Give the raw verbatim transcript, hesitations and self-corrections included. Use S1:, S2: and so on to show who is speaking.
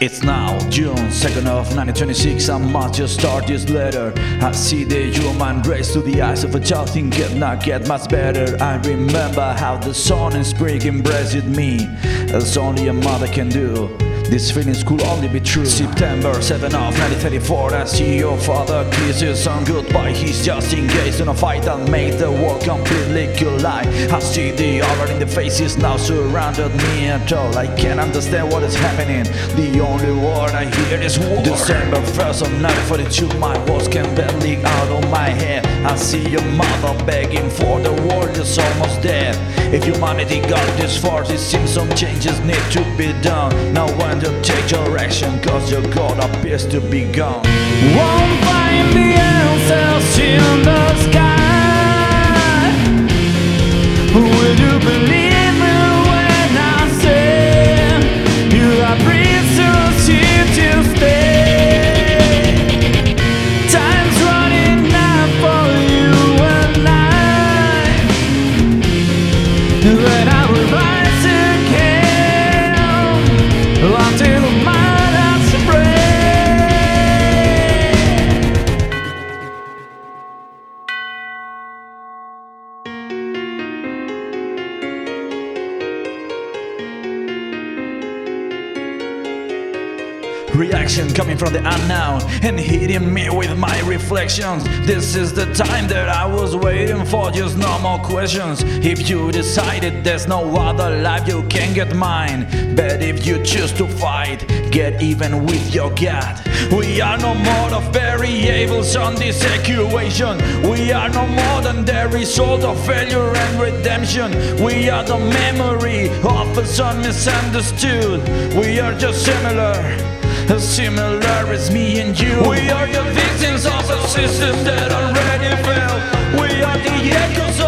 S1: It's now June second of nineteen twenty-six. I must just start this letter. I see the human race through the eyes of a child, think it not get much better. I remember how the sun in spring embraced me, as only a mother can do. These feelings could only be true. September seventh of nineteen thirty-four, I see your father kiss his son goodbye. He's just engaged in a fight that made the world completely collide. I see the horror in the faces now surrounded me at all. I can't understand what is happening. The only word I hear is war. December first of nineteen forty-two, my words can barely out of my head. I see your mother begging for the world is almost dead. If humanity got this far, it seems some changes need to be done. Now when to take your action, cause your God appears to be gone.
S2: Won't find the answers in the sky. Will you believe me when I say you are prisoners here to stay? Time's running out for you and I, when I will rise again until the mind has spread.
S1: Reaction coming from the unknown and hitting me with my reflections. This is the time that I was waiting for, just no more questions. If you decided there's no other life, you can get mine. But if you choose to fight, get even with your God. We are no more the variables on this equation. We are no more than the result of failure and redemption. We are the memory of a son misunderstood. We are just similar, as similar as me and you. We are the victims of a system that already fell. We are the echoes